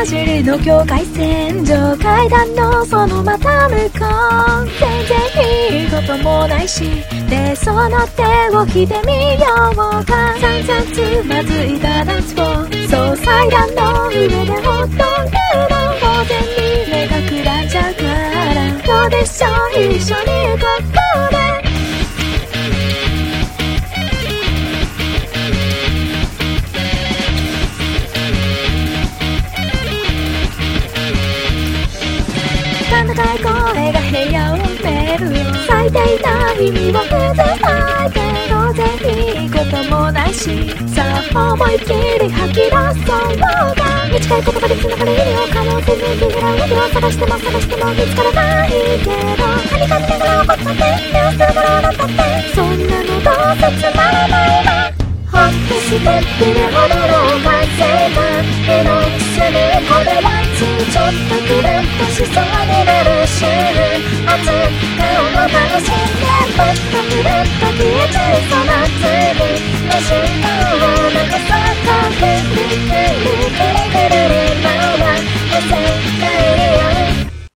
尻の境界線上階段のそのまた向こう全然いいこともないしでその手を引いてみようか散々つまずいたダンスをそう祭壇の上でほっとくの当然に目がくらんじゃうからどうでしょう一緒に行こうで高い声が部屋を埋める最低な意味を崩さて当然いいこともないしさあ思いっきり吐き出そうが短い言葉で繋がる意味を可能せずに狙う訳を探しても見つからないけどはにかみながら怒っちゃって目をするからだったってそんなのどうせつまらないわホップステップで踊ろうか生活への薬これはちょっとくるっとしそうになる瞬圧顔を楽しんでもっとくるっと消えちゃいそうな次の瞬間を残そう